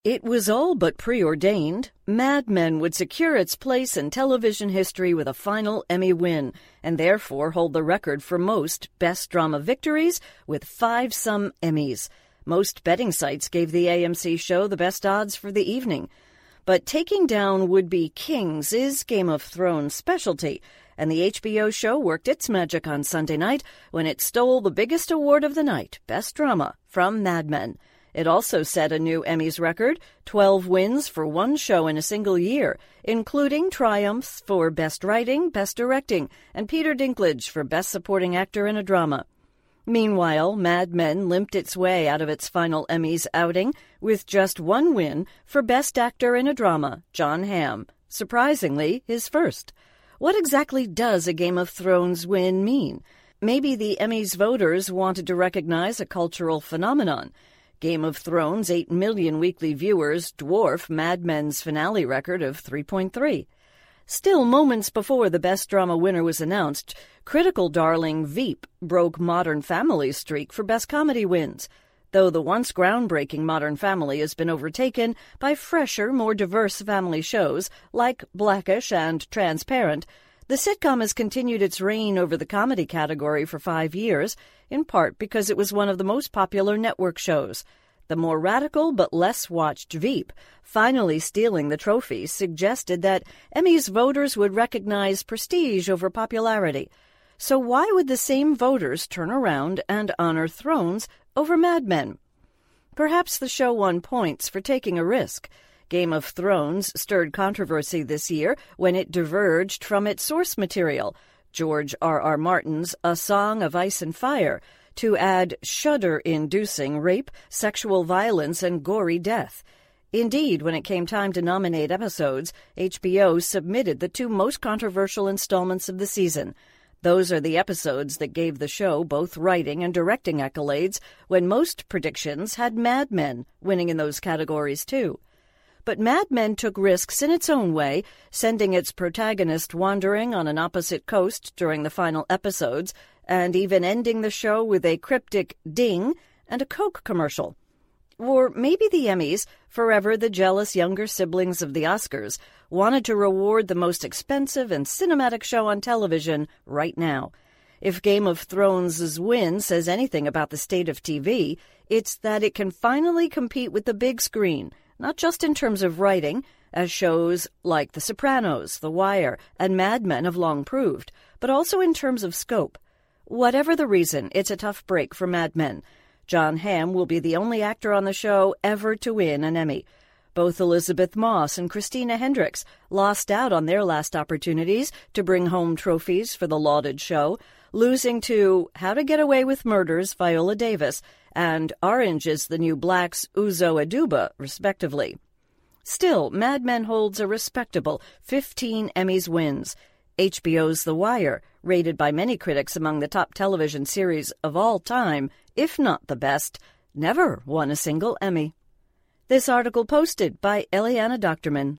It was all but preordained. Mad Men would secure its place in television history with a final Emmy win, and therefore hold the record for most Best Drama victories with 5-some Emmys. Most betting sites gave the AMC show the best odds for the evening. But taking down would-be kings is Game of Thrones' specialty, and the HBO show worked its magic on Sunday night when it stole the biggest award of the night, Best Drama, from Mad Men. It also set a new Emmys record, 12 wins for one show in a single year, including triumphs for Best Writing, Best Directing, and Peter Dinklage for Best Supporting Actor in a Drama. Meanwhile, Mad Men limped its way out of its final Emmys outing with just one win for Best Actor in a Drama, Jon Hamm, surprisingly his first. What exactly does a Game of Thrones win mean? Maybe the Emmys voters wanted to recognize a cultural phenomenon. Game of Thrones' 8 million weekly viewers dwarf Mad Men's finale record of 3.3. Still, moments before the Best Drama winner was announced, critical darling Veep broke Modern Family's streak for Best Comedy wins, though the once groundbreaking Modern Family has been overtaken by fresher, more diverse family shows like Blackish and Transparent. The sitcom has continued its reign over the comedy category for 5 years, in part because it was one of the most popular network shows. The more radical but less watched Veep, finally stealing the trophy, suggested that Emmys voters would recognize prestige over popularity. So why would the same voters turn around and honor Thrones over Mad Men? Perhaps the show won points for taking a risk. Game of Thrones stirred controversy this year when it diverged from its source material, George R.R. Martin's A Song of Ice and Fire, to add shudder-inducing rape, sexual violence, and gory death. Indeed, when it came time to nominate episodes, HBO submitted the 2 most controversial installments of the season. Those are the episodes that gave the show both writing and directing accolades, when most predictions had Mad Men winning in those categories too. But Mad Men took risks in its own way, sending its protagonist wandering on an opposite coast during the final episodes, and even ending the show with a cryptic ding and a Coke commercial. Or maybe the Emmys, forever the jealous younger siblings of the Oscars, wanted to reward the most expensive and cinematic show on television right now. If Game of Thrones' win says anything about the state of TV, it's that it can finally compete with the big screen, not just in terms of writing, as shows like The Sopranos, The Wire, and Mad Men have long proved, but also in terms of scope. Whatever the reason, it's a tough break for Mad Men. Jon Hamm will be the only actor on the show ever to win an Emmy. Both Elizabeth Moss and Christina Hendricks lost out on their last opportunities to bring home trophies for the lauded show, losing to How to Get Away with Murder's Viola Davis and Orange is the New Black's Uzo Aduba, respectively. Still, Mad Men holds a respectable 15 Emmys wins. HBO's The Wire, rated by many critics among the top television series of all time, if not the best, never won a single Emmy. This article posted by Eliana Doctorman.